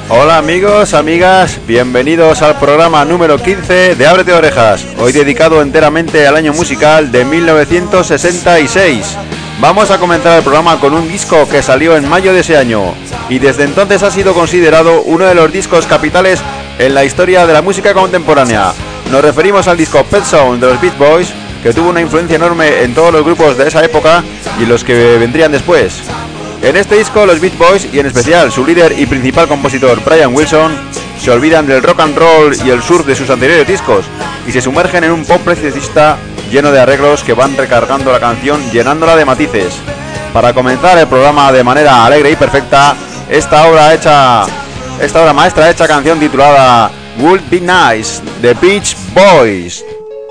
Hola amigos, amigas, bienvenidos al programa número 15 de Ábrete Orejas, hoy dedicado enteramente al año musical de 1966. Vamos a comenzar el programa con un disco que salió en mayo de ese año y desde entonces ha sido considerado uno de los discos capitales en la historia de la música contemporánea. Nos referimos al disco Pet Sounds de los Beach Boys, que tuvo una influencia enorme en todos los grupos de esa época y los que vendrían después. En este disco los Beach Boys, y en especial su líder y principal compositor Brian Wilson, se olvidan del rock and roll y el surf de sus anteriores discos y se sumergen en un pop preciosa lleno de arreglos que van recargando la canción, llenándola de matices. Para comenzar el programa de manera alegre y perfecta, esta obra maestra hecha canción titulada Would Be Nice, The Beach Boys.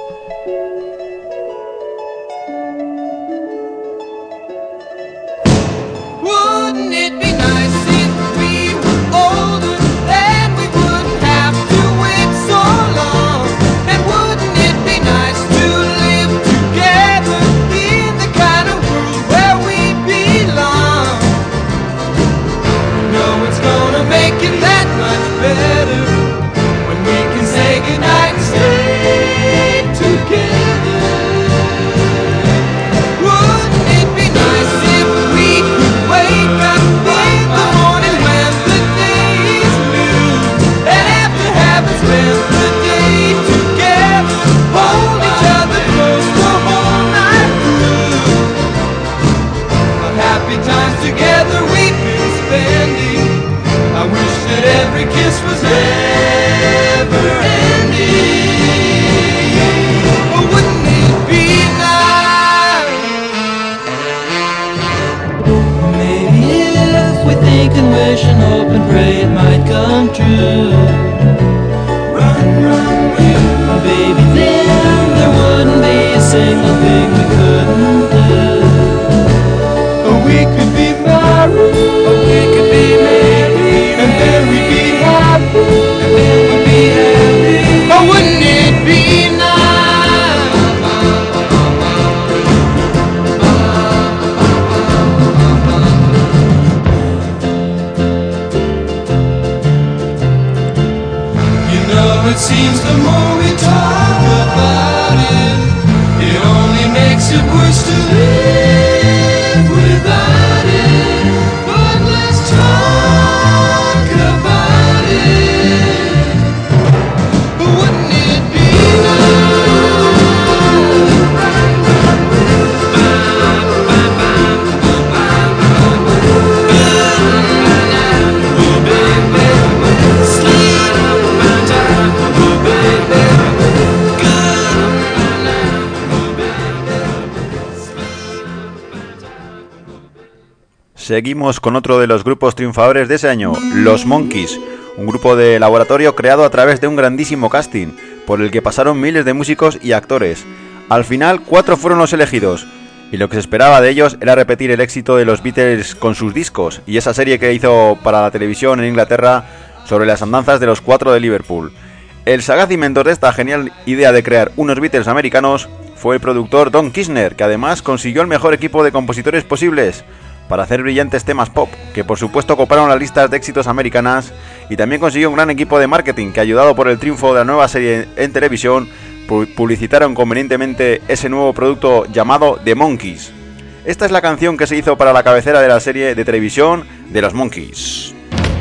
Seguimos con otro de los grupos triunfadores de ese año, los Monkees, un grupo de laboratorio creado a través de un grandísimo casting, por el que pasaron miles de músicos y actores. Al final, 4 fueron los elegidos, y lo que se esperaba de ellos era repetir el éxito de los Beatles con sus discos, y esa serie que hizo para la televisión en Inglaterra sobre las andanzas de los 4 de Liverpool. El sagaz inventor de esta genial idea de crear unos Beatles americanos fue el productor Don Kirshner, que además consiguió el mejor equipo de compositores posibles para hacer brillantes temas pop, que por supuesto coparon las listas de éxitos americanas, y también consiguió un gran equipo de marketing que, ayudado por el triunfo de la nueva serie en televisión, publicitaron convenientemente ese nuevo producto llamado The Monkees. Esta es la canción que se hizo para la cabecera de la serie de televisión de los Monkees.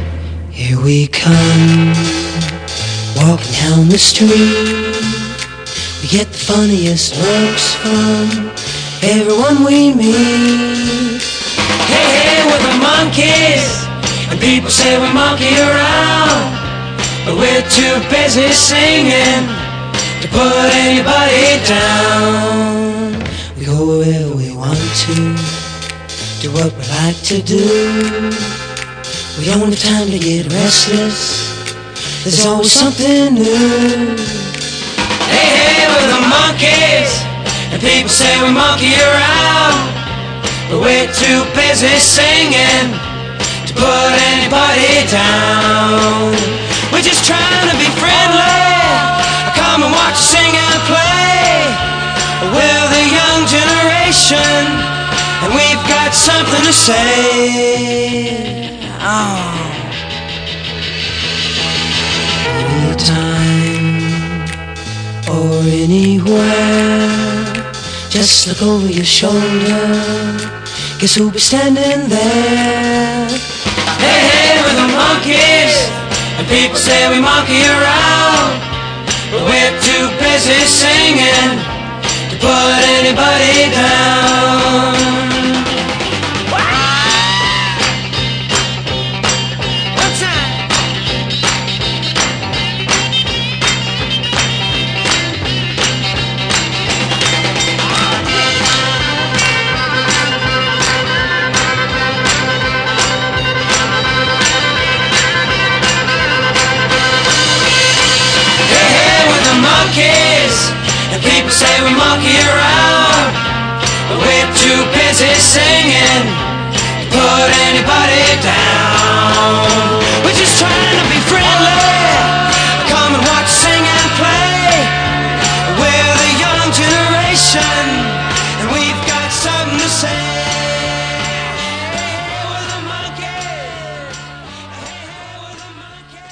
Here we come, walking down the street. We get the funniest looks from everyone we meet. Hey, hey, we're the Monkees, and people say we monkey around, but we're too busy singing to put anybody down. We go wherever we want to, do what we like to do. We don't have time to get restless, there's always something new. Hey, hey, we're the Monkees, and people say we monkey around, but we're too busy singing to put anybody down. We're just trying to be friendly, come and watch us sing and play. We're the young generation, and we've got something to say. Oh. time or anywhere. Just look over your shoulder. Guess who'll be standing there? Hey, hey, we're the monkeys, and people say we monkey around, but we're too busy singing to put anybody down. And people say we monkey around, but we're too busy singing to put anybody down. We're just trying to be friendly. Come and watch us sing and play. We're the young generation, and we've got something to say. We're the monkeys. We're the monkeys.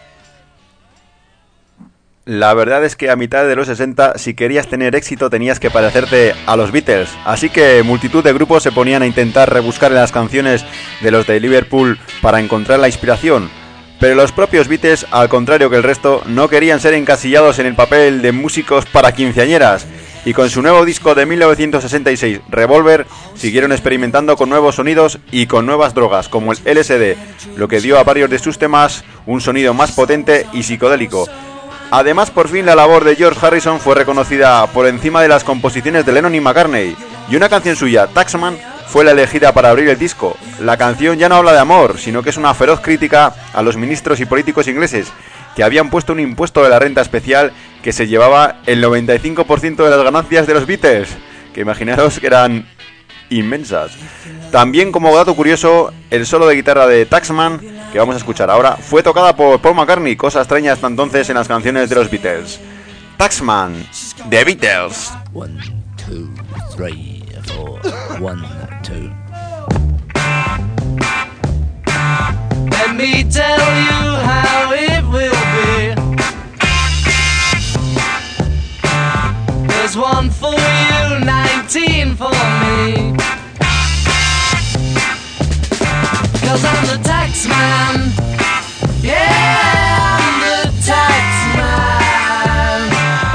La verdad es que a mitad de los 60, si querías tener éxito tenías que parecerte a los Beatles, así que multitud de grupos se ponían a intentar rebuscar en las canciones de los de Liverpool para encontrar la inspiración, pero los propios Beatles, al contrario que el resto, no querían ser encasillados en el papel de músicos para quinceañeras, y con su nuevo disco de 1966, Revolver, siguieron experimentando con nuevos sonidos y con nuevas drogas, como el LSD, lo que dio a varios de sus temas un sonido más potente y psicodélico. Además, por fin la labor de George Harrison fue reconocida por encima de las composiciones de Lennon y McCartney, y una canción suya, Taxman, fue la elegida para abrir el disco. La canción ya no habla de amor, sino que es una feroz crítica a los ministros y políticos ingleses, que habían puesto un impuesto de la renta especial que se llevaba el 95% de las ganancias de los Beatles, que imaginaros que eran inmensas. También, como dato curioso, el solo de guitarra de Taxman, que vamos a escuchar ahora, fue tocada por Paul McCartney, cosa extraña hasta entonces en las canciones de los Beatles. Taxman, The Beatles. 1, 2, 3, 4, 1, 2. Let me tell you how it will be. There's 1 for you, 19 for me. 'Cause I'm the tax man. Yeah, I'm the tax man.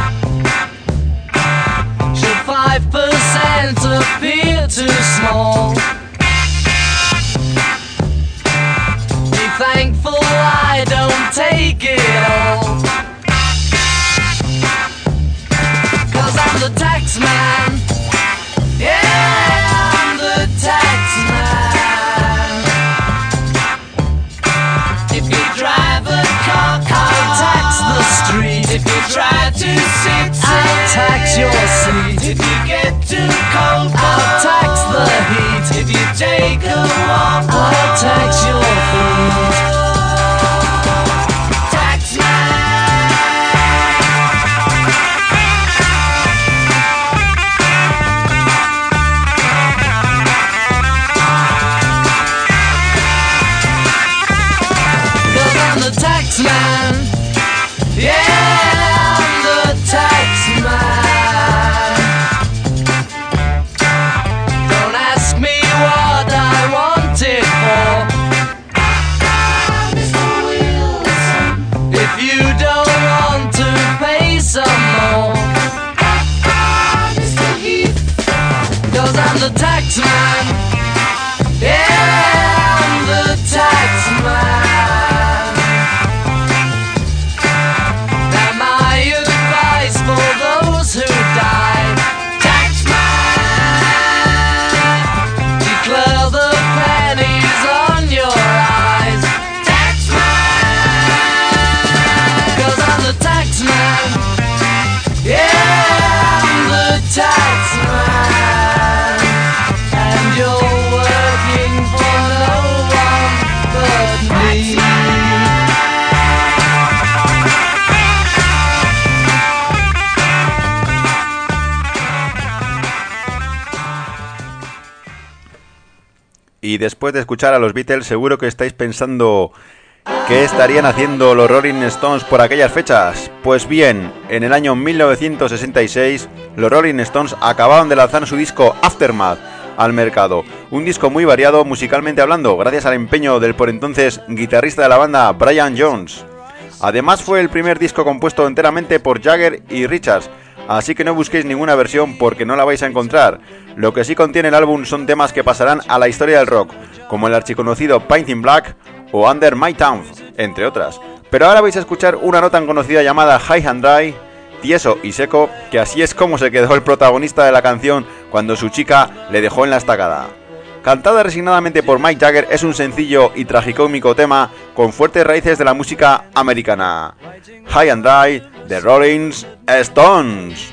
Should 5% appear too small? Be thankful I don't take it all. 'Cause I'm the tax man. Yeah, I'm the tax man. If you drive a car, I'll tax the street. If you try to sit, I'll tax your seat. If you get too cold, I'll tax the heat. If you take a walk, I'll tax your feet. Tax man. Cause I'm the tax man. Yeah, I'm the tax man. Don't ask me what I want it for. If you don't want to pay some more. Cause I'm the tax man. Yeah, I'm the tax man. Now my advice for those who die. Tax man. Declare the pennies on your eyes. Tax man. Cause I'm the tax man. Yeah, I'm the tax man. And you're working for no one but me. Y después de escuchar a los Beatles, seguro que estáis pensando ¿Qué estarían haciendo los Rolling Stones por aquellas fechas? Pues bien, en el año 1966, los Rolling Stones acababan de lanzar su disco Aftermath al mercado, un disco muy variado musicalmente hablando, gracias al empeño del por entonces guitarrista de la banda Brian Jones. Además fue el primer disco compuesto enteramente por Jagger y Richards, así que no busquéis ninguna versión porque no la vais a encontrar. Lo que sí contiene el álbum son temas que pasarán a la historia del rock, como el archiconocido Paint in Black o Under My Thumb, entre otras. Pero ahora vais a escuchar una no tan conocida llamada High and Dry, tieso y seco, que así es como se quedó el protagonista de la canción cuando su chica le dejó en la estacada. Cantada resignadamente por Mick Jagger, es un sencillo y tragicómico tema con fuertes raíces de la música americana. High and Dry, The Rolling Stones.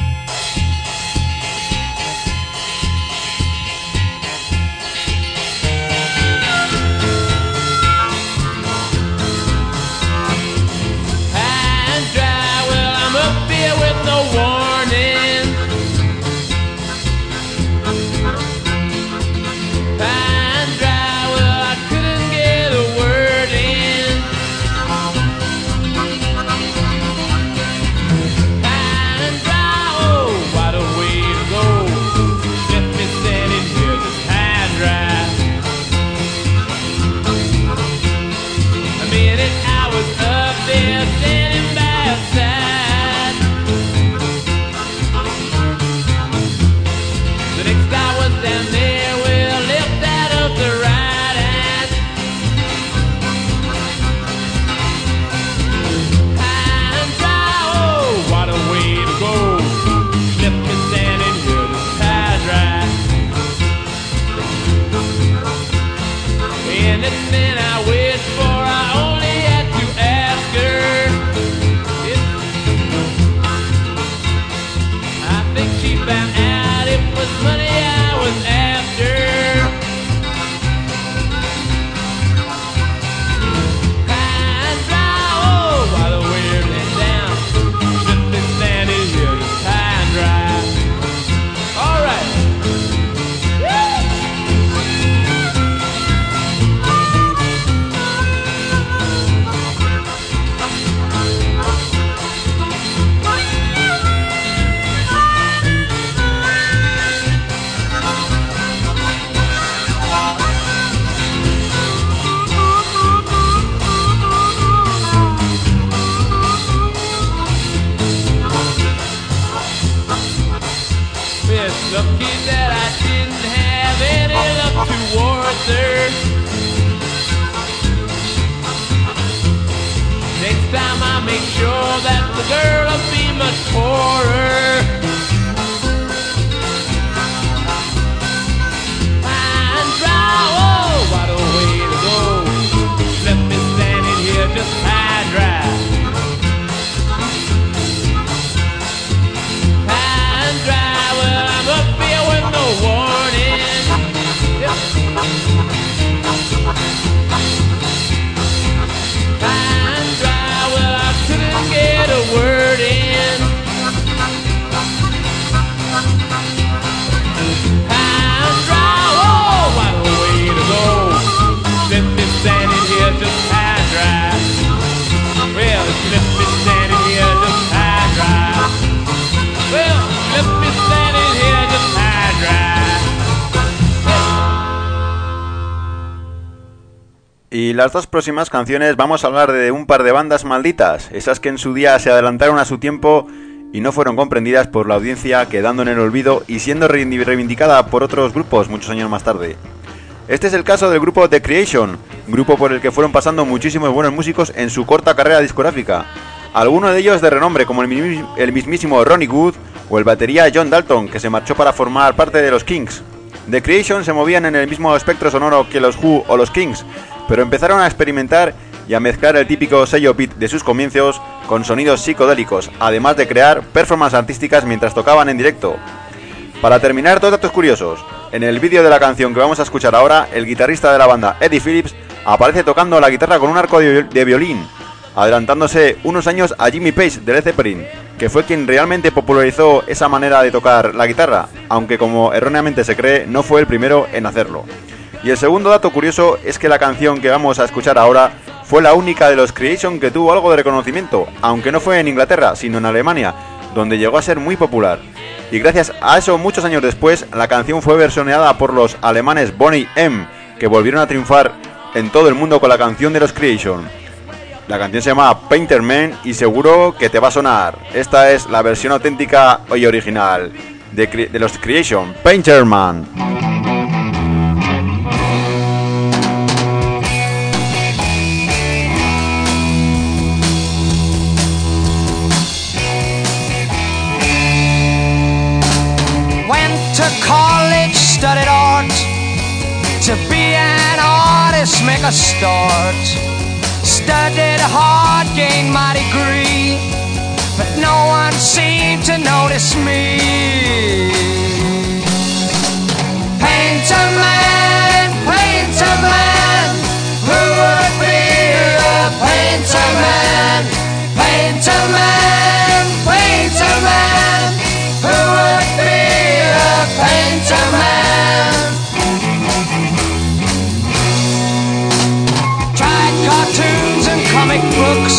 Y las dos próximas canciones vamos a hablar de un par de bandas malditas, esas que en su día se adelantaron a su tiempo y no fueron comprendidas por la audiencia, quedando en el olvido y siendo reivindicada por otros grupos muchos años más tarde. Este es el caso del grupo The Creation, grupo por el que fueron pasando muchísimos buenos músicos en su corta carrera discográfica, algunos de ellos de renombre como el mismísimo Ronnie Wood o el batería John Dalton, que se marchó para formar parte de los Kings. The Creation se movían en el mismo espectro sonoro que los Who o los Kings, pero empezaron a experimentar y a mezclar el típico sello beat de sus comienzos con sonidos psicodélicos, además de crear performances artísticas mientras tocaban en directo. Para terminar, dos datos curiosos. En el vídeo de la canción que vamos a escuchar ahora, el guitarrista de la banda, Eddie Phillips, aparece tocando la guitarra con un arco de violín, adelantándose unos años a Jimmy Page de Led Zeppelin, que fue quien realmente popularizó esa manera de tocar la guitarra, aunque como erróneamente se cree, no fue el primero en hacerlo. Y el segundo dato curioso es que la canción que vamos a escuchar ahora fue la única de los Creation que tuvo algo de reconocimiento, aunque no fue en Inglaterra, sino en Alemania, donde llegó a ser muy popular. Y gracias a eso, muchos años después, la canción fue versioneada por los alemanes Boney M, que volvieron a triunfar en todo el mundo con la canción de los Creation. La canción se llama Painter Man y seguro que te va a sonar. Esta es la versión auténtica y original de los Creation, Painter Man. College, studied art. To be an artist, make a start. Studied hard, gained my degree, but no one seemed to notice me. Painter man, who would be a painter man? Painter man, who would be a painter man? Tried cartoons and comic books,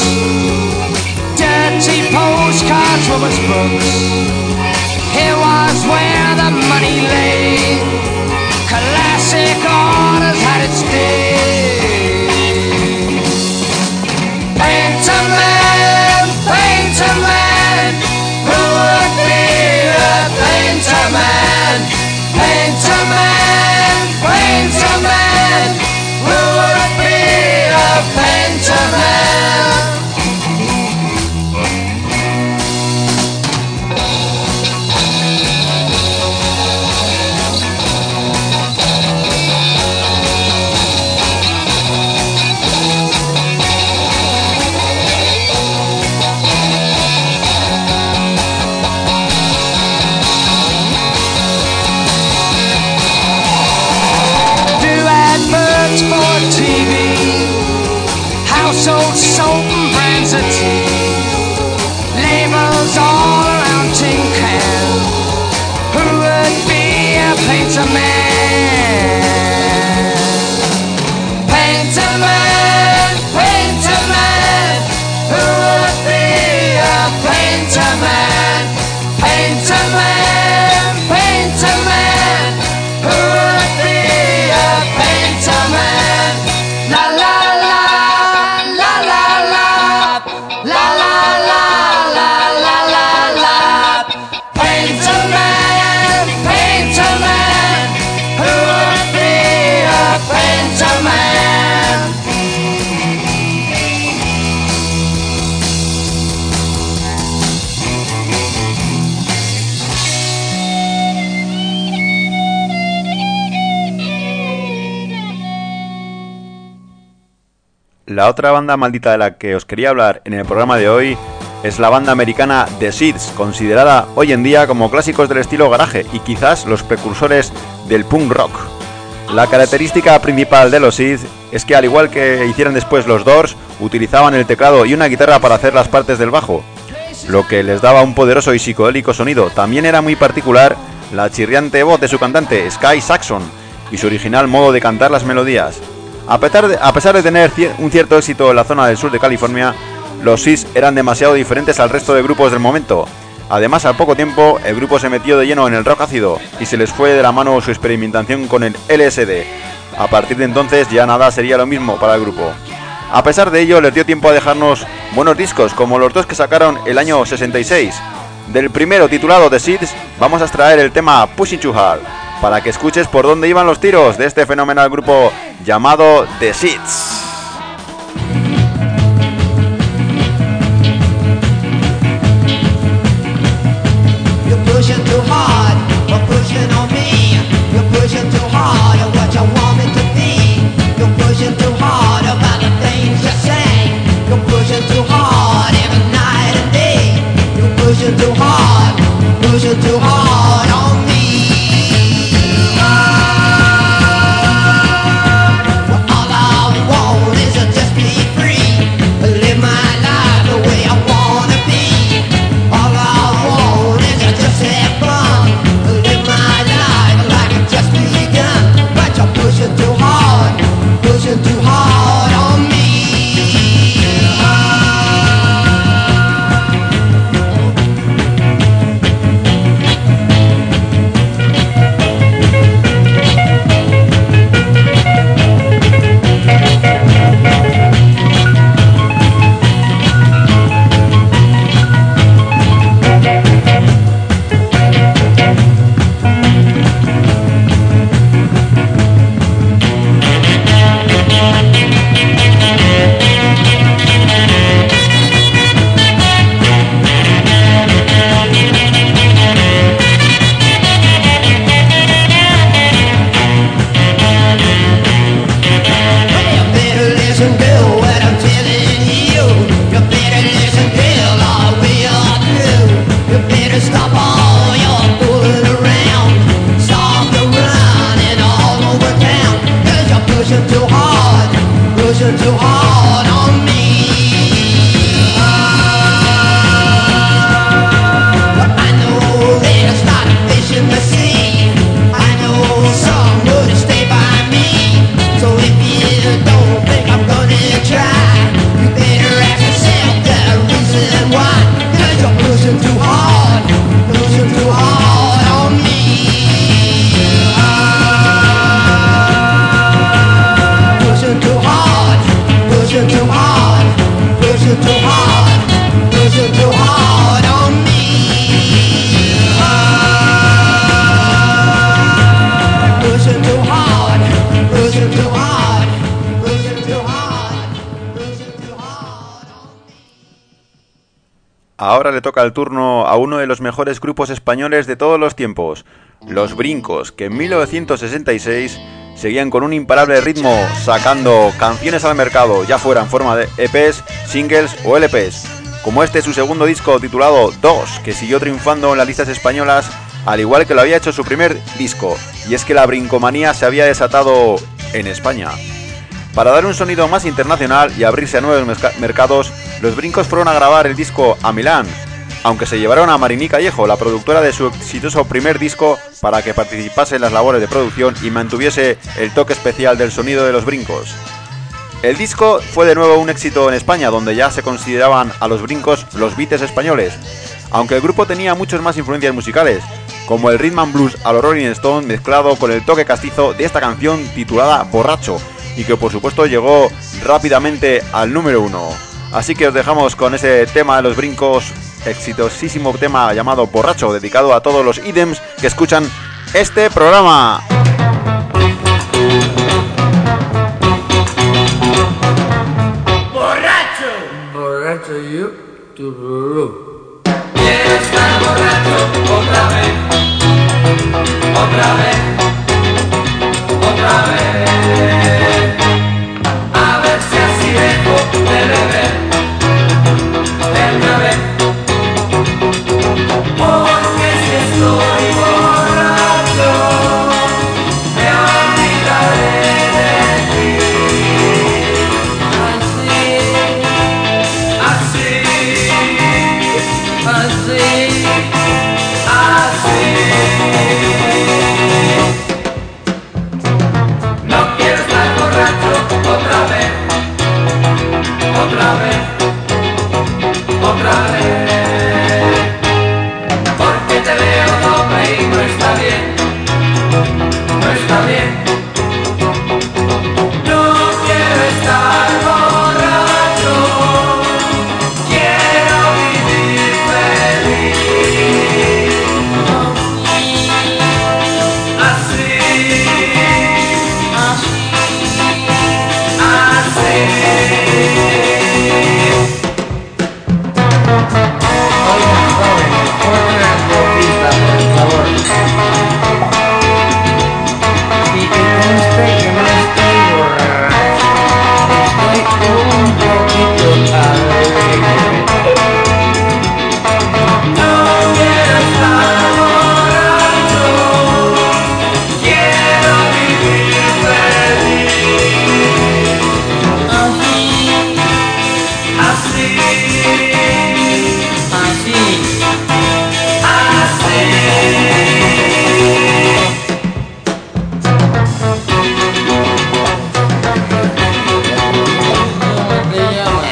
dirty postcards, women's books. Here was where the money lay. Classic orders had its day. Painter man, who would be a painter man? Painter man, who would be a painter man? For TV, household soap and brands of tea, labels all around tin can. Who would be a painter man? Painter man, who would be a painter man? Painter man, who would be a painter man? La la la, la la la, la la la, la la la. Painter man, who would be a painter man? La otra banda maldita de la que os quería hablar en el programa de hoy es la banda americana The Seeds, considerada hoy en día como clásicos del estilo garaje y quizás los precursores del punk rock. La característica principal de los Seeds es que, al igual que hicieron después los Doors, utilizaban el teclado y una guitarra para hacer las partes del bajo, lo que les daba un poderoso y psicodélico sonido. También era muy particular la chirriante voz de su cantante, Sky Saxon, y su original modo de cantar las melodías. A pesar de tener un cierto éxito en la zona del sur de California, los Seeds eran demasiado diferentes al resto de grupos del momento. Además, al poco tiempo, el grupo se metió de lleno en el rock ácido y se les fue de la mano su experimentación con el LSD. A partir de entonces ya nada sería lo mismo para el grupo. A pesar de ello, les dio tiempo a dejarnos buenos discos, como los dos que sacaron el año 66. Del primero, titulado The Seeds, vamos a extraer el tema Pushing Too Hard, para que escuches por dónde iban los tiros de este fenomenal grupo llamado The Seeds. Too hard on me. All I want pushing too hard on me. I know that I started fishing the sea. I know some would stay by me. So if you don't think I'm gonna try, you better ask yourself the reason why. 'Cause you're pushing too hard on me. Pushing too hard, pushing too hard, pushing too hard, pushing too hard on me. Pushing too hard, pushing too hard, pushing too hard, pushing too hard on me. Ahora le toca el turno a uno de los mejores grupos españoles de todos los tiempos, Los Brincos, que en 1966 seguían con un imparable ritmo, sacando canciones al mercado, ya fuera en forma de EPs, singles o LPs, como este su segundo disco titulado 2, que siguió triunfando en las listas españolas, al igual que lo había hecho su primer disco, y es que la brincomanía se había desatado en España. Para dar un sonido más internacional y abrirse a nuevos mercados, Los Brincos fueron a grabar el disco a Milán, aunque se llevaron a Mariní Callejo, la productora de su exitoso primer disco, para que participase en las labores de producción y mantuviese el toque especial del sonido de Los Brincos. El disco fue de nuevo un éxito en España, donde ya se consideraban a Los Brincos los Beatles españoles, aunque el grupo tenía muchas más influencias musicales, como el rhythm and blues a los Rolling Stones mezclado con el toque castizo de esta canción titulada Borracho, y que por supuesto llegó rápidamente al número 1. Así que os dejamos con ese tema de Los Brincos, exitosísimo tema llamado Borracho, dedicado a todos los ídems que escuchan este programa. Borracho, borracho yo, tururú. Quiero estar borracho otra vez, otra vez, otra vez. A ver si así dejo de beber, de una vez. Porque si estoy borracho, me olvidaré de ti. Así, así, así. No quiero estar borracho otra vez, otra vez, otra vez. Porque te veo doble y no está bien, no está bien. No quiero estar borracho, quiero vivir feliz. Así, así, así. Oiga, joven, ponme una copita, por favor. Y que conste que no estoy borracho. Estoy un poquito alegre. No quiero estar borracho, quiero vivir feliz. Así, así, Así, así. ¿cómo te llamas?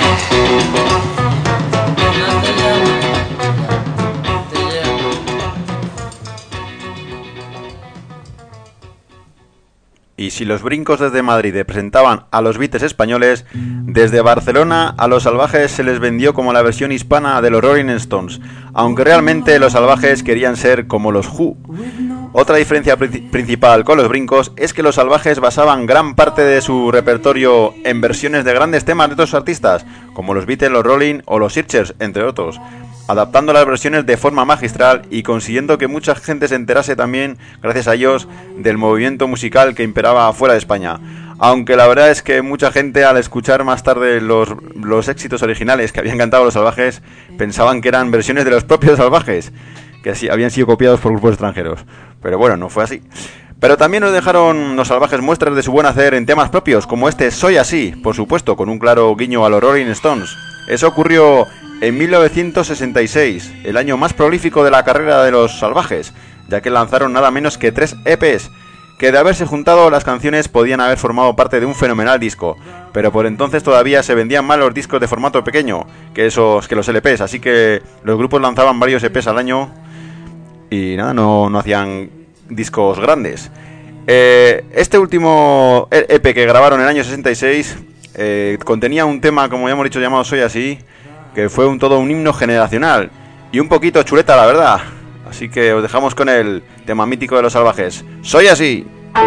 No te llamas. Te llamas. Y si los Brincos desde Madrid presentaban a los Beatles españoles, desde Barcelona a Los Salvajes se les vendió como la versión hispana de los Rolling Stones, aunque realmente los Salvajes querían ser como los Who. Otra diferencia principal con los Brincos es que los Salvajes basaban gran parte de su repertorio en versiones de grandes temas de otros artistas, como los Beatles, los Rolling o los Searchers, entre otros, adaptando las versiones de forma magistral y consiguiendo que mucha gente se enterase también, gracias a ellos, del movimiento musical que imperaba fuera de España. Aunque la verdad es que mucha gente, al escuchar más tarde los éxitos originales que habían cantado los Salvajes, pensaban que eran versiones de los propios Salvajes, que así habían sido copiados por grupos extranjeros. Pero bueno, no fue así. Pero también nos dejaron los Salvajes muestras de su buen hacer en temas propios, como este Soy Así, por supuesto, con un claro guiño a los Rolling Stones. Eso ocurrió en 1966, el año más prolífico de la carrera de los Salvajes, ya que lanzaron nada menos que 3 EPs, que de haberse juntado las canciones podían haber formado parte de un fenomenal disco, pero por entonces todavía se vendían mal los discos de formato pequeño que los LPs, así que los grupos lanzaban varios EPs al año y nada, no hacían discos grandes. Este último EP que grabaron en el año 66 contenía un tema, como ya hemos dicho, llamado Soy Así, que fue todo un himno generacional y un poquito chuleta, la verdad. Así que os dejamos con el tema mítico de los Salvajes, Soy Así.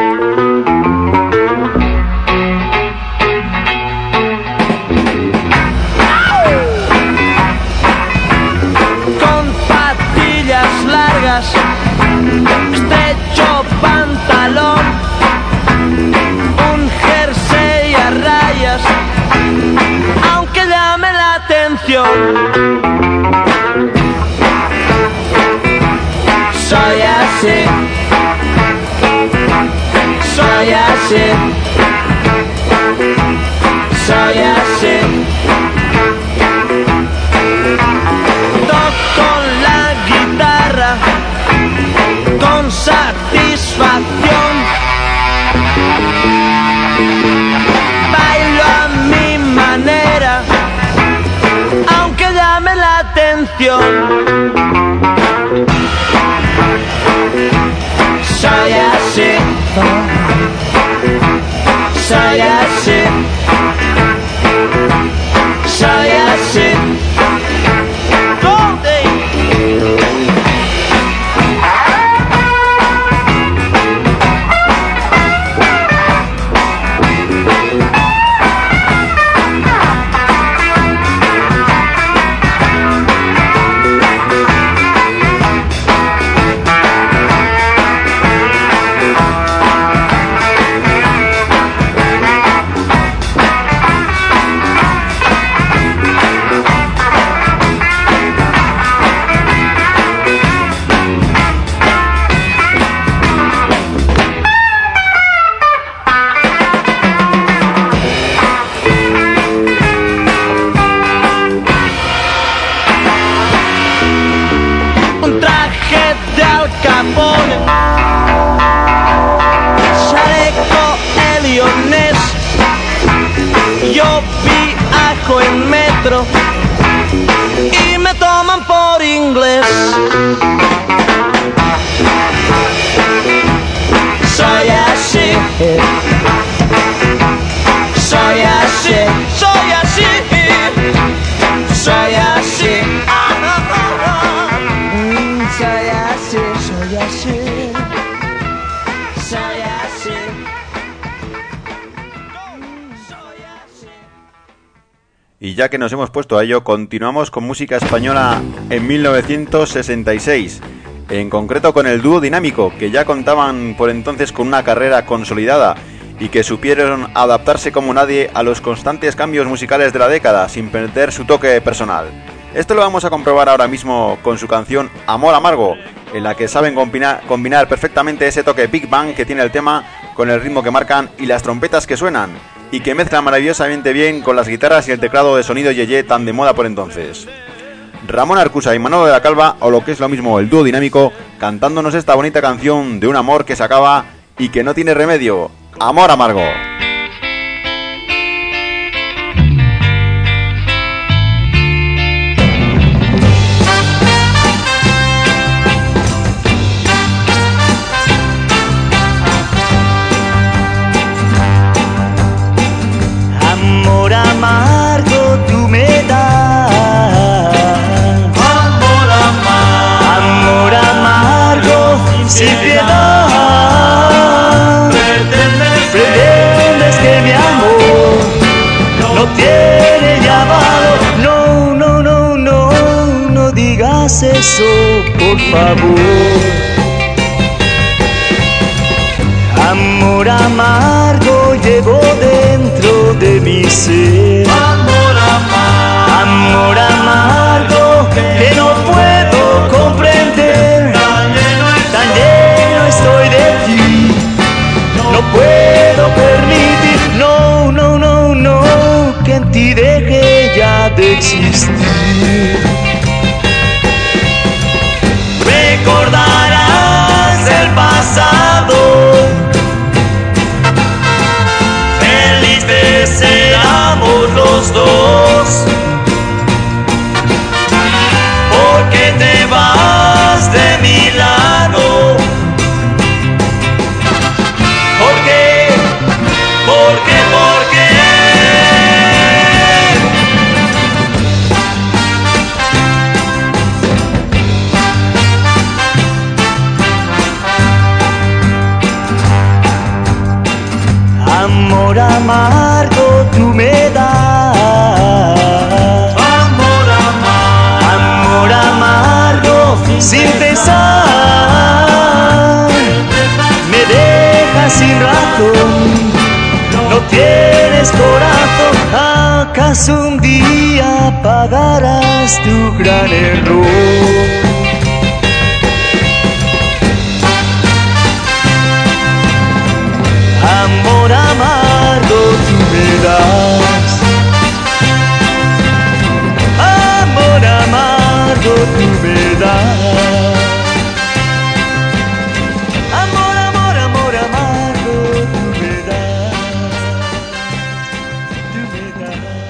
Con patillas largas, estrecho pantalón, un jersey a rayas, aunque llame la atención. Soy así, soy así, soy así. Toco la guitarra con satisfacción, bailo a mi manera, aunque llame la atención. Soy así, soy así, soy así. Chaleco Elionés, yo viajo en metro y me toman por inglés. Soy así, soy así, soy así, soy así. Soy así, soy así, soy así, soy así. Y ya que nos hemos puesto a ello, continuamos con música española en 1966, en concreto con el dúo Dinámico, que ya contaban por entonces con una carrera consolidada y que supieron adaptarse como nadie a los constantes cambios musicales de la década sin perder su toque personal. Esto lo vamos a comprobar ahora mismo con su canción Amor Amargo, en la que saben combinar perfectamente ese toque Big Bang que tiene el tema con el ritmo que marcan y las trompetas que suenan, y que mezclan maravillosamente bien con las guitarras y el teclado de sonido yeye tan de moda por entonces. Ramón Arcusa y Manolo de la Calva, o lo que es lo mismo el dúo Dinámico, cantándonos esta bonita canción de un amor que se acaba y que no tiene remedio, Amor Amargo. Amor amargo tú me das, amor amargo sin piedad. Pretendes que mi amor no tiene llamado. No, no, no, no, no digas eso, por favor. Amor amargo llevo dentro de mi ser. Amor amargo que no puedo comprender. Tan lleno estoy de ti. de existir. Recordarás el pasado, felices seamos los dos, porque te vas de mi lado. ¿Por qué? ¿Por qué? ¿Por qué? Amor amargo tú me das, amor amargo sin cesar, me dejas sin razón, no tienes corazón. ¿Acaso un día pagarás tu gran error? Amor amargo tú me das, amor amargo tú me das, amor, amor, amor amargo tú me das, tú me das,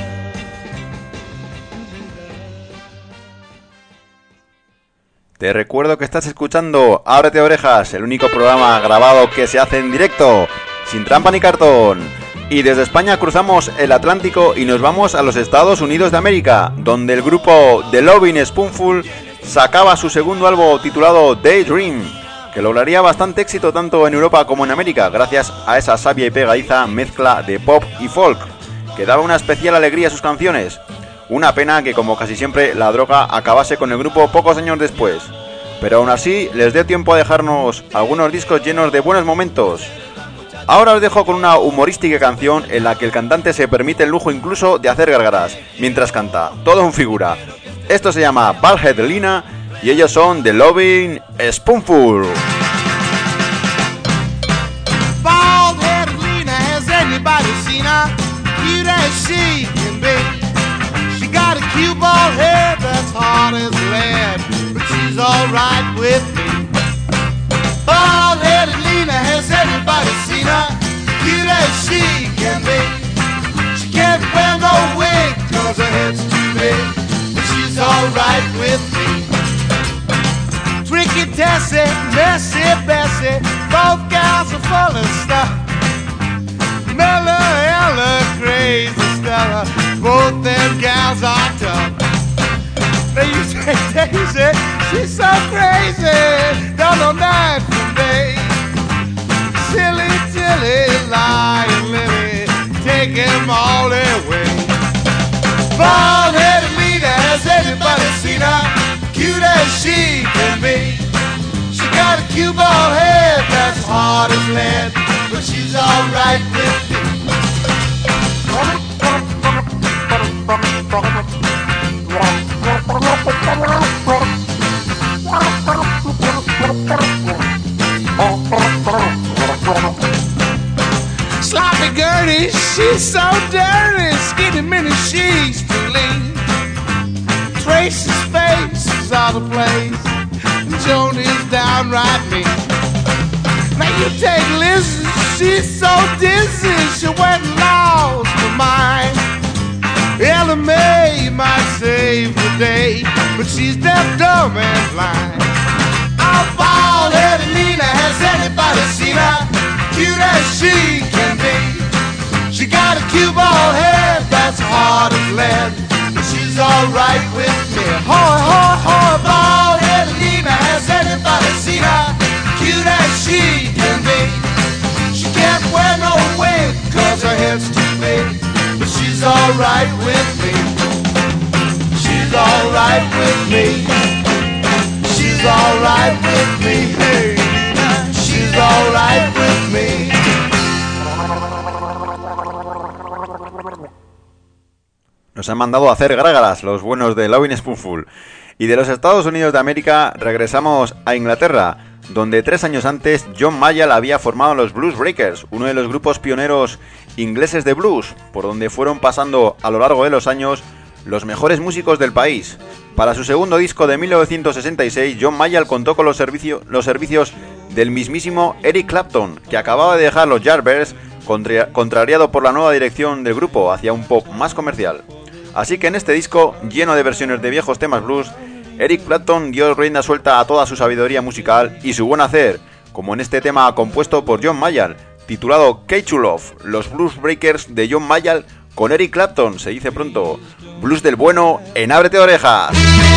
tú me das. Te recuerdo que estás escuchando Ábrete Orejas, el único programa grabado que se hace en directo, sin trampa ni cartón. Y desde España cruzamos el Atlántico y nos vamos a los Estados Unidos de América, donde el grupo The Lovin' Spoonful sacaba su segundo álbum titulado Daydream, que lograría bastante éxito tanto en Europa como en América, gracias a esa sabia y pegadiza mezcla de pop y folk, que daba una especial alegría a sus canciones. Una pena que, como casi siempre, la droga acabase con el grupo pocos años después, pero aún así les dio tiempo a dejarnos algunos discos llenos de buenos momentos. Ahora os dejo con una humorística canción en la que el cantante se permite el lujo incluso de hacer gárgaras mientras canta, todo en figura. Esto se llama Baldhead Lina y ellos son The Lovin' Spoonful. Baldhead Lina, has anybody seen her? Cute as she can be. She got a cute bald head that's hard as lead, but she's alright with me. Bald-headed Lena, has anybody seen her? Cute as she can be. She can't wear no wig, cause her head's too big, but she's alright with me. Tricky Tessie, Messy Bessie, both gals are full of stuff. Mella, Ella, crazy Stella, both them gals are tough. They used to say Daisy, she's so crazy, don't know night from day. Silly, silly, lying Lily, take him all away. Bald-headed Lena, has anybody seen her? Cute as she can be. She got a cute bald head that's hard as lead, but she's alright with me. Sloppy Gertie, she's so dirty. Skinny Minnie, she's too lean. Tracy's face is out of place, and Joni's downright mean. Now you take Lizzie, she's so dizzy, she went and lost her mind. Ella May might save the day, but she's deaf, dumb, and blind. Oh, bald-headed Lena, has anybody seen her? Cute as she can be. She got a cute bald head that's hard as lead, but she's alright with me. Hoy, hoy, hoy, bald-headed Lena, has anybody seen her? Cute as she can be. She can't wear no wig, cause her head's too big, but she's alright with me. She's alright with me. She's alright with me. She's alright with me. Nos han mandado a hacer gárgaras los buenos de Lovin' Spoonful. Y de los Estados Unidos de América regresamos a Inglaterra, donde 3 años antes John Mayall había formado los Blues Breakers, uno de los grupos pioneros ingleses de blues, por donde fueron pasando a lo largo de los años los mejores músicos del país. Para su segundo disco de 1966, John Mayall contó con los servicios del mismísimo Eric Clapton, que acababa de dejar los Yardbirds, contrariado por la nueva dirección del grupo hacia un pop más comercial. Así que en este disco, lleno de versiones de viejos temas blues, Eric Clapton dio rienda suelta a toda su sabiduría musical y su buen hacer, como en este tema compuesto por John Mayall, titulado Key to Love, los Blues Breakers de John Mayall con Eric Clapton, se dice pronto. Blues del bueno en Ábrete Orejas.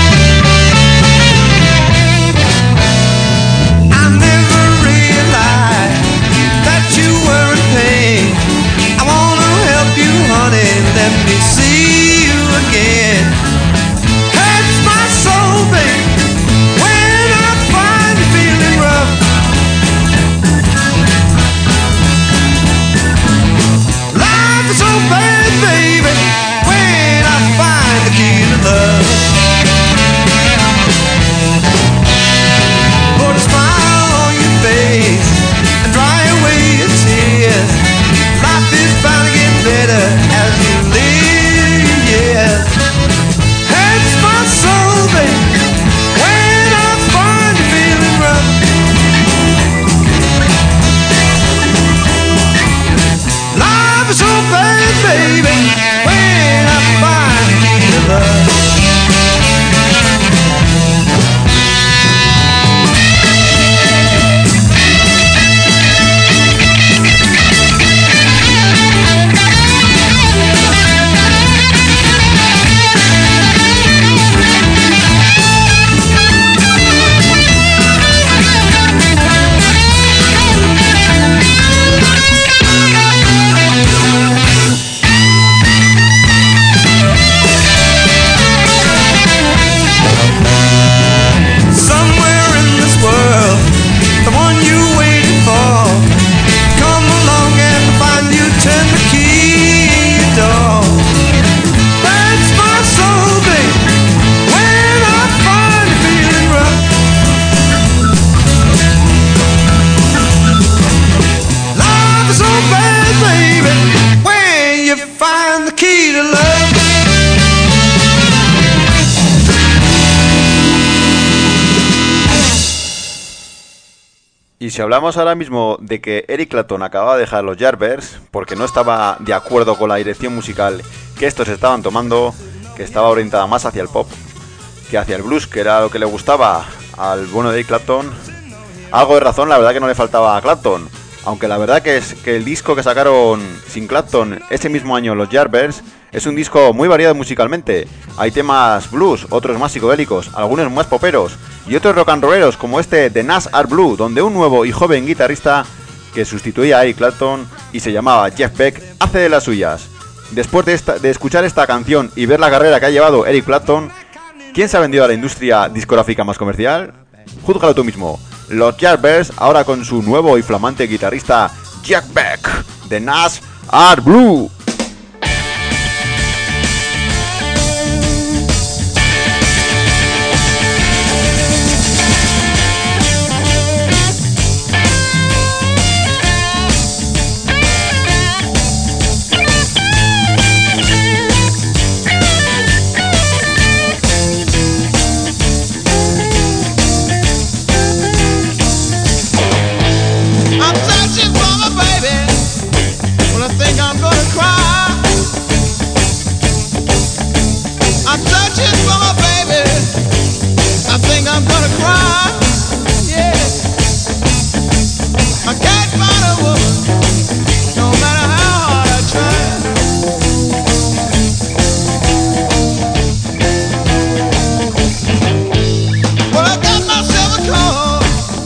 Y si hablamos ahora mismo de que Eric Clapton acababa de dejar los Yardbirds porque no estaba de acuerdo con la dirección musical que estos estaban tomando, que estaba orientada más hacia el pop que hacia el blues, que era lo que le gustaba al bueno de Eric Clapton, algo de razón la verdad que no le faltaba a Clapton. Aunque la verdad que es que el disco que sacaron sin Clapton ese mismo año, los Yardbirds, es un disco muy variado musicalmente. Hay temas blues, otros más psicodélicos, algunos más poperos y otros rock and rolleros como este de Nas Art Blue, donde un nuevo y joven guitarrista que sustituía a Eric Clapton y se llamaba Jeff Beck hace de las suyas. Después de escuchar esta canción y ver la carrera que ha llevado Eric Clapton, ¿quién se ha vendido a la industria discográfica más comercial? Júzgalo tú mismo. Los Yardbirds ahora con su nuevo y flamante guitarrista Jeff Beck de Nas Art Blue.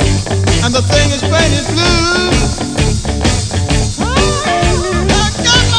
The thing is painted blue. I got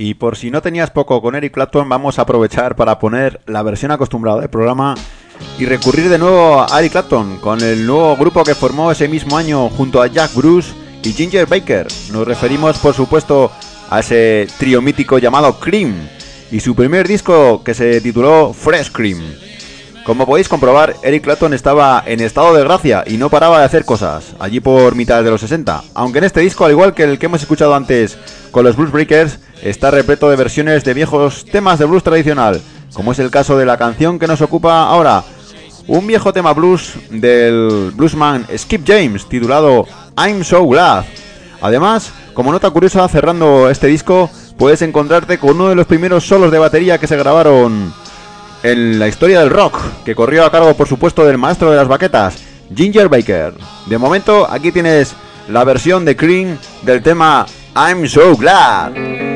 Y por si no tenías poco con Eric Clapton, vamos a aprovechar para poner la versión acostumbrada del programa y recurrir de nuevo a Eric Clapton con el nuevo grupo que formó ese mismo año junto a Jack Bruce y Ginger Baker. Nos referimos, por supuesto, a ese trío mítico llamado Cream y su primer disco que se tituló Fresh Cream. Como podéis comprobar, Eric Clapton estaba en estado de gracia y no paraba de hacer cosas, allí por mitad de los 60, aunque en este disco, al igual que el que hemos escuchado antes con los Blues Breakers, está repleto de versiones de viejos temas de blues tradicional, como es el caso de la canción que nos ocupa ahora, un viejo tema blues del bluesman Skip James, titulado I'm So Glad. Además, como nota curiosa, cerrando este disco, puedes encontrarte con uno de los primeros solos de batería que se grabaron en la historia del rock, que corrió a cargo, por supuesto, del maestro de las baquetas, Ginger Baker. De momento, aquí tienes la versión de Cream del tema I'm So Glad.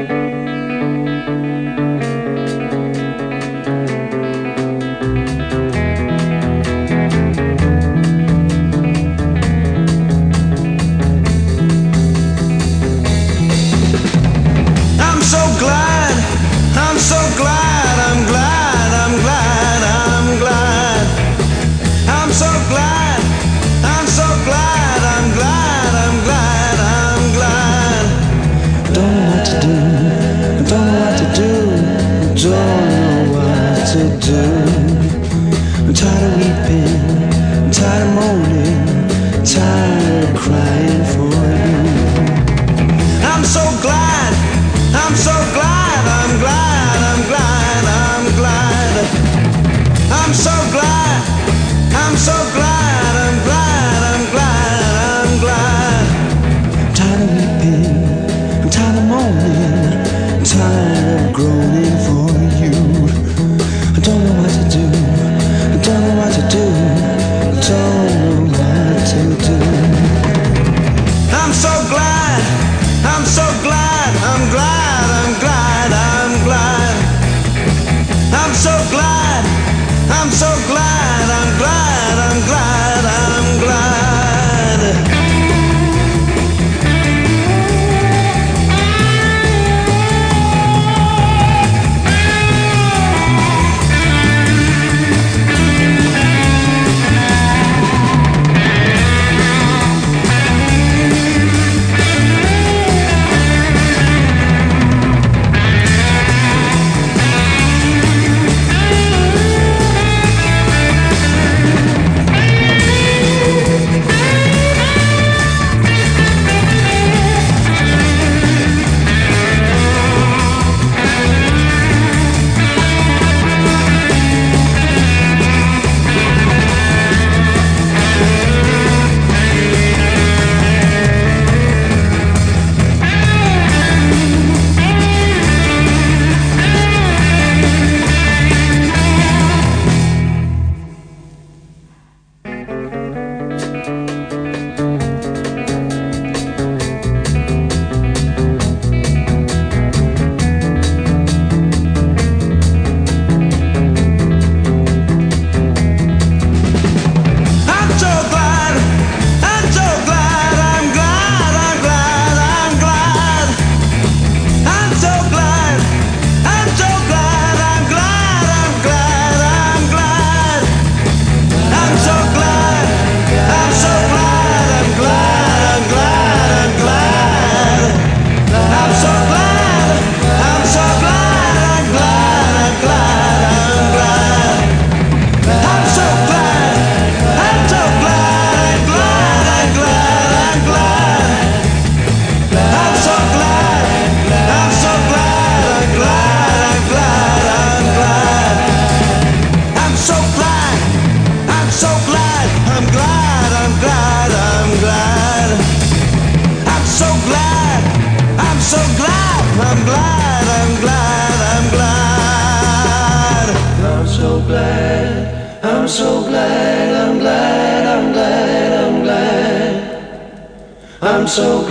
I'm so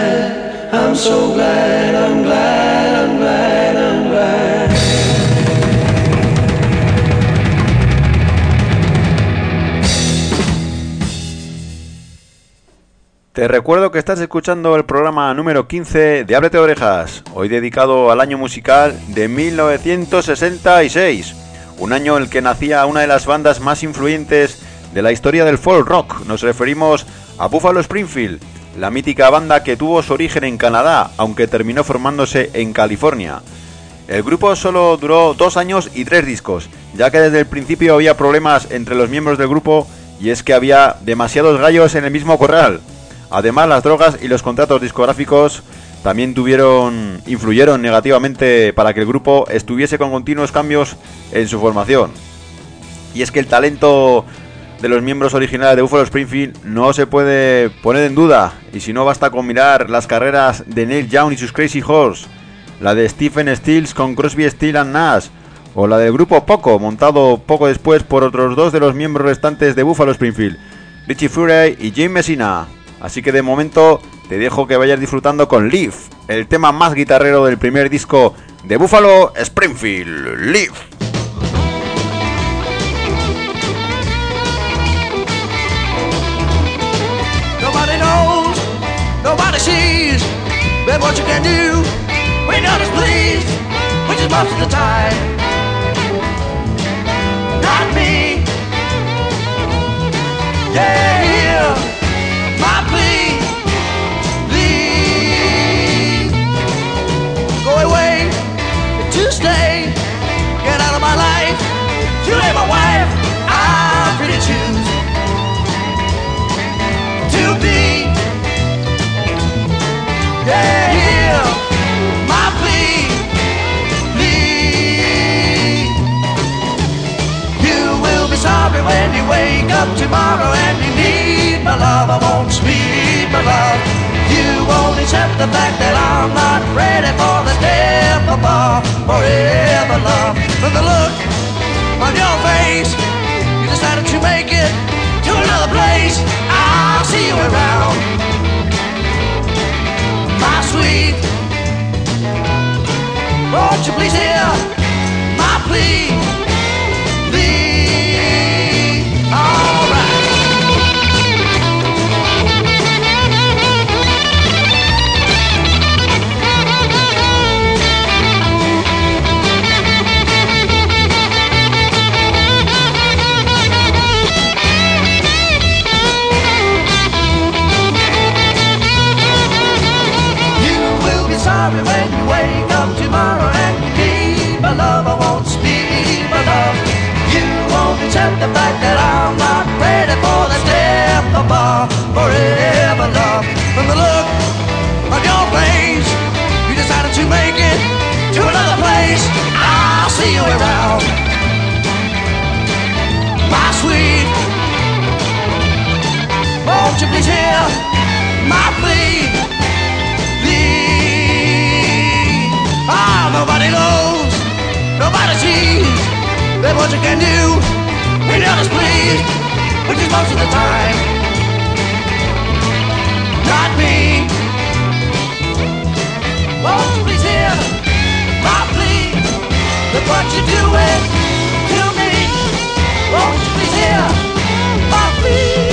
glad, I'm so glad, I'm glad, I'm glad, I'm glad. Te recuerdo que estás escuchando el programa número 15 de Ábrete Orejas, hoy dedicado al año musical de 1966, un año en el que nacía una de las bandas más influyentes de la historia del folk rock. Nos referimos a Buffalo Springfield, la mítica banda que tuvo su origen en Canadá, aunque terminó formándose en California. El grupo solo duró 2 años y 3 discos, ya que desde el principio había problemas entre los miembros del grupo, y es que había demasiados gallos en el mismo corral. Además, las drogas y los contratos discográficos también influyeron negativamente para que el grupo estuviese con continuos cambios en su formación. Y es que el talento de los miembros originales de Buffalo Springfield no se puede poner en duda, y si no basta con mirar las carreras de Neil Young y sus Crazy Horse, la de Stephen Stills con Crosby, Stills and Nash, o la del grupo Poco, montado poco después por otros 2 de los miembros restantes de Buffalo Springfield, Richie Furay y Jim Messina. Así que de momento te dejo que vayas disfrutando con Live, el tema más guitarrero del primer disco de Buffalo Springfield, Live. Nobody knows, nobody sees, but what you can do when you're displeased, which is most of the time. Not me. Yeah, hear my plea. Leave. Go away to stay. Get out of my life. You ain't my wife. I'm free to choose to be. Yeah, hear my plea. Leave. You will be sorry when you wake up tomorrow and you need my love. I won't speak my love. You won't accept the fact that I'm not ready for the step above. Forever love. From the look on your face, you decided to make it to another place. I'll see you around, my sweet. Won't you please hear my plea? Please, all right. Sorry when you wake up tomorrow and you need my love. I won't speak my love. You won't accept the fact that I'm not ready for the step above. Forever love. From the look on your face, you decided to make it to another place. I'll see you around, my sweet. Won't you please hear my plea? Nobody knows, nobody sees, that what you can do when you're displeased, which is most of the time. Not me. Won't you please hear my plea? Look what you're doing to me. Won't you please hear my plea?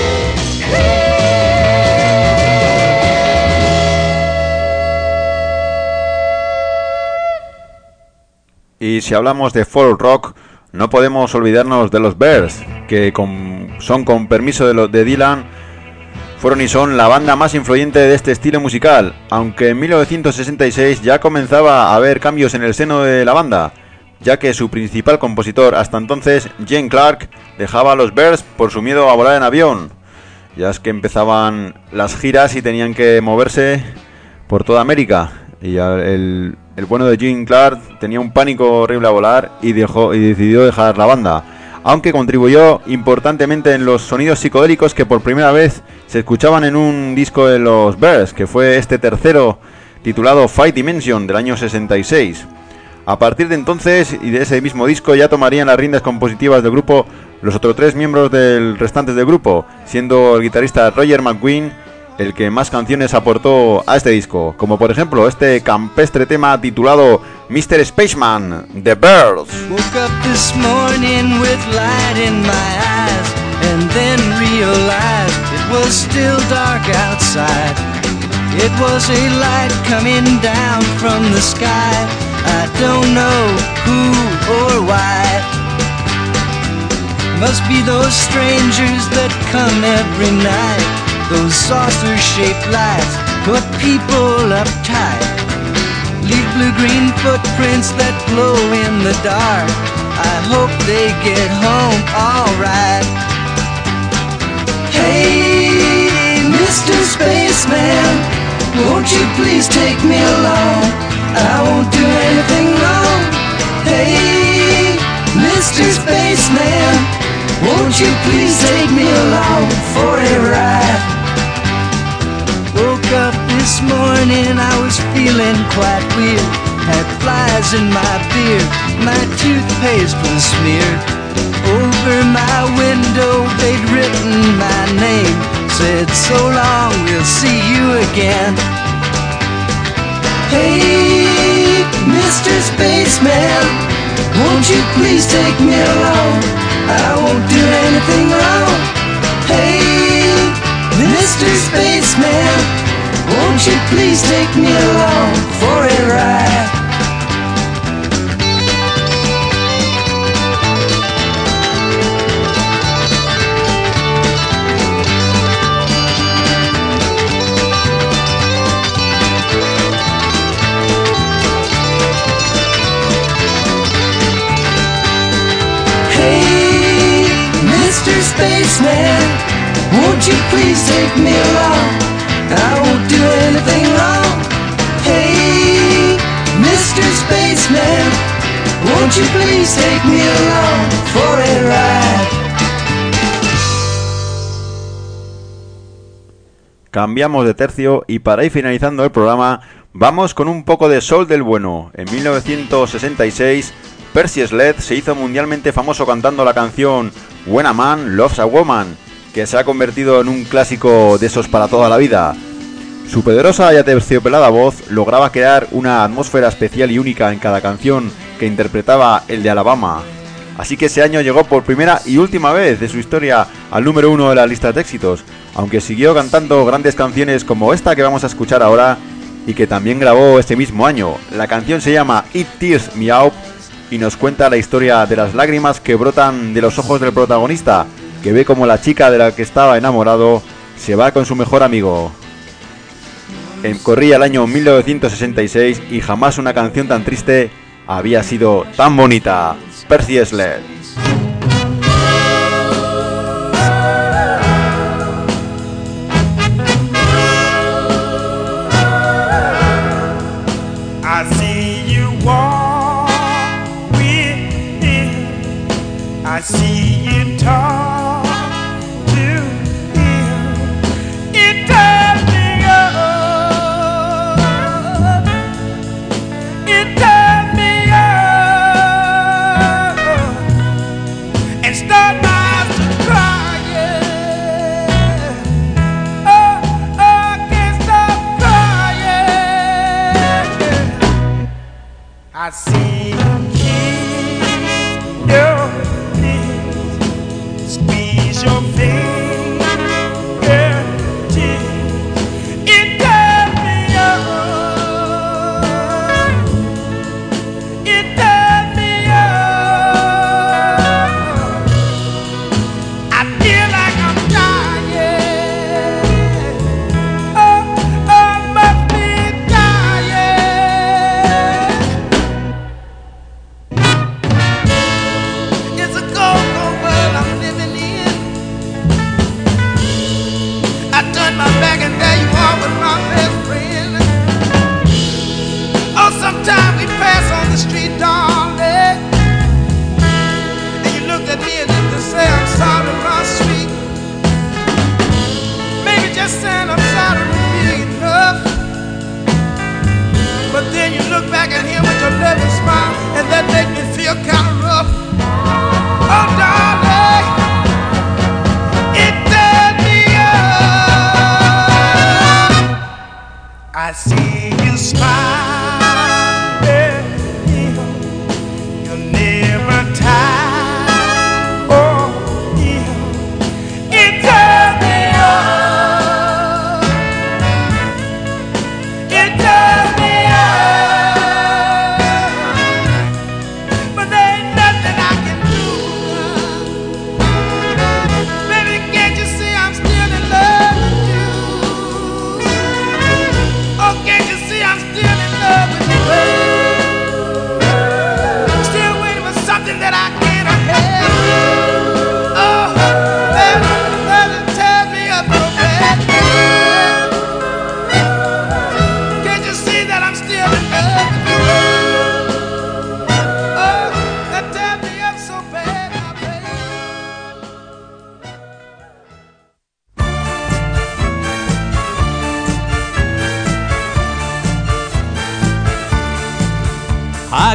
Y si hablamos de folk rock, no podemos olvidarnos de los Byrds, que son, con permiso de Dylan, fueron y son la banda más influyente de este estilo musical, aunque en 1966 ya comenzaba a haber cambios en el seno de la banda, ya que su principal compositor hasta entonces, Gene Clark, dejaba a los Byrds por su miedo a volar en avión. Ya es que empezaban las giras y tenían que moverse por toda América, y el bueno de Gene Clark tenía un pánico horrible a volar y decidió dejar la banda, aunque contribuyó importantemente en los sonidos psicodélicos que por primera vez se escuchaban en un disco de los Byrds, que fue este tercero, titulado Five Dimension, del año 66. A partir de entonces y de ese mismo disco ya tomarían las riendas compositivas del grupo los otros 3 miembros restantes del grupo, siendo el guitarrista Roger McGuinn el que más canciones aportó a este disco, como por ejemplo este campestre tema titulado Mr. Spaceman, The Byrds. Woke up this morning with light in my eyes and then realized it was still dark outside. It was a light coming down from the sky. I don't know who or why. Must be those strangers that come every night. Those saucer-shaped lights put people uptight. Leave blue-green footprints that glow in the dark. I hope they get home alright. Hey, Mr. Spaceman, won't you please take me along? I won't do anything wrong. Hey, Mr. Spaceman, won't you please take me along for a ride? Woke up this morning, I was feeling quite weird. Had flies in my beard, my toothpaste was smeared. Over my window they'd written my name. Said, so long, we'll see you again. Hey, Mr. Spaceman, won't you please take me along? I won't do anything wrong. Hey, Mr. Spaceman, won't you please take me along for a ride? Hey, Mr. Spaceman, won't you please take me along? I won't do anything wrong. Hey, Mr. Spaceman, won't you please take me along for a ride? Cambiamos de tercio y para ir finalizando el programa, vamos con un poco de sol del bueno. En 1966, Percy Slade se hizo mundialmente famoso cantando la canción When a Man Loves a Woman, que se ha convertido en un clásico de esos para toda la vida. Su poderosa y aterciopelada voz lograba crear una atmósfera especial y única en cada canción que interpretaba el de Alabama. Así que ese año llegó por primera y última vez de su historia al número 1 de las listas de éxitos, aunque siguió cantando grandes canciones como esta que vamos a escuchar ahora y que también grabó este mismo año. La canción se llama It Tears Me Up y nos cuenta la historia de las lágrimas que brotan de los ojos del protagonista, que ve como la chica de la que estaba enamorado se va con su mejor amigo. Corría el año 1966 y jamás una canción tan triste había sido tan bonita. Percy Slade. I see you walk with him. I see you talk to him. It turns me up. It turns me up. And start my eyes to crying. Oh, I can't stop crying. I see you kiss your lips, squeeze your fingertips. It turns me on. It turns me on. I feel like I'm dying. Oh, I must be dying. It's a cold, cold world I'm living in. I turned my back and there you are with my best friend. Oh, sometimes we pass on the street, darling, and you looked at me and just to say I'm sorry, my sweet. Maybe just saying I'm sorry would be enough. But then you look back at him with your loving smile, and that make me feel kind of rough. Oh, darling, it does me up. I see you smile, you're never tired. Oh, yeah. It does me up.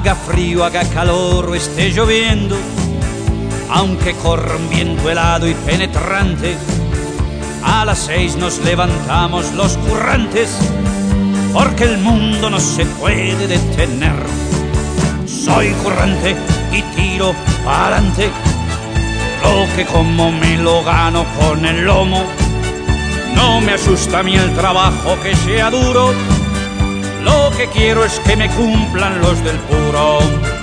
Haga frío, haga calor o esté lloviendo, aunque corra un viento helado y penetrante, a las 6 nos levantamos los currantes, porque el mundo no se puede detener. Soy currante y tiro pa'lante, lo que como me lo gano con el lomo. No me asusta a mí el trabajo que sea duro, lo que quiero es que me cumplan los del puro.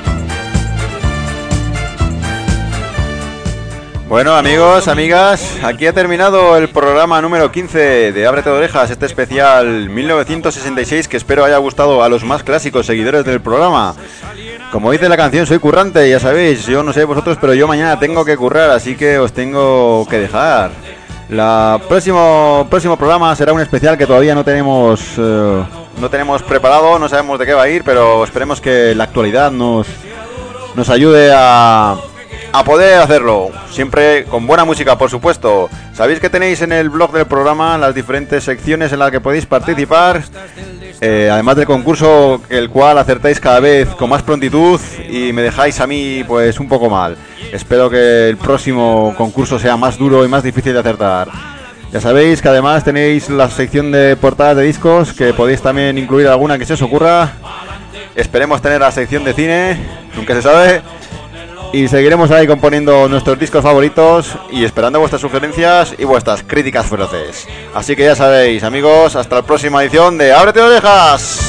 Bueno, amigos, amigas, aquí ha terminado el programa número 15 de Ábrete de Orejas, este especial 1966 que espero haya gustado a los más clásicos seguidores del programa. Como dice la canción, soy currante, ya sabéis, yo no sé vosotros, pero yo mañana tengo que currar, así que os tengo que dejar. El próximo programa será un especial que todavía no tenemos preparado, no sabemos de qué va a ir, pero esperemos que la actualidad nos ayude a poder hacerlo, siempre con buena música, por supuesto. Sabéis que tenéis en el blog del programa las diferentes secciones en las que podéis participar, además del concurso, el cual acertáis cada vez con más prontitud y me dejáis a mí pues un poco mal. Espero que el próximo concurso sea más duro y más difícil de acertar. Ya sabéis que además tenéis la sección de portadas de discos, que podéis también incluir alguna que se os ocurra. Esperemos tener la sección de cine, nunca se sabe. Y seguiremos ahí componiendo nuestros discos favoritos y esperando vuestras sugerencias y vuestras críticas feroces. Así que ya sabéis, amigos, hasta la próxima edición de Ábrete de Orejas.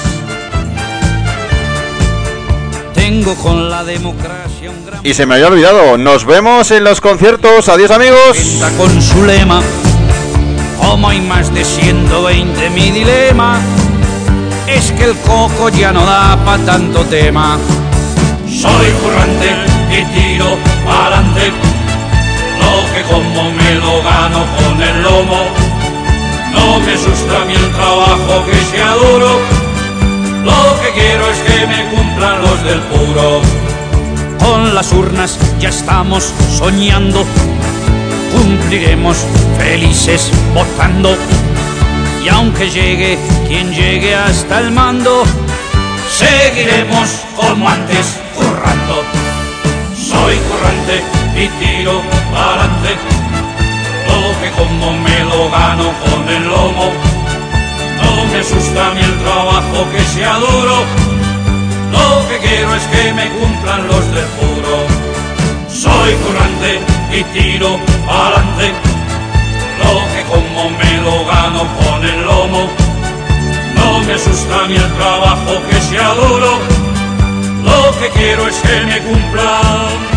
Tengo con la democracia un gran... Y se me había olvidado, nos vemos en los conciertos. Adiós, amigos. Está con su lema, como hay más de 120, mi dilema es que el coco ya no da pa' tanto tema. Soy currante y tiro pa'lante, lo que como me lo gano con el lomo. No me asusta a mí el trabajo que sea duro, lo que quiero es que me cumplan los del puro. Con las urnas ya estamos soñando, cumpliremos felices votando. Y aunque llegue quien llegue hasta el mando, seguiremos como antes currando. Soy currante y tiro pa'lante, lo que como me lo gano con el lomo. No me asusta a mí el trabajo que sea duro, lo que quiero es que me cumplan los del puro. Soy currante y tiro pa'lante, lo que como me lo gano con el lomo. No me asusta a mí el trabajo que sea duro, lo que quiero es que me cumplan